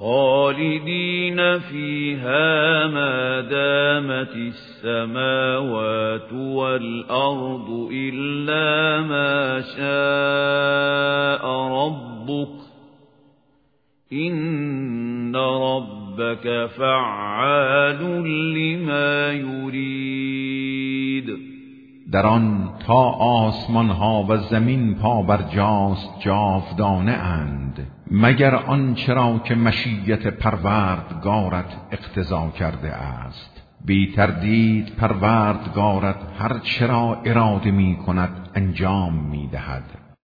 خالدين فيها ما دامت السماوات والأرض إلا ما شاء ربك إن ربك فعال لما يريد. در آن تا آسمان ها و زمین پا بر جاست جاودانه اند، مگر آن چرا که مشیت پروردگارت اقتضا کرده است. بی تردید پروردگارت هر چرا اراده می کند انجام می دهد.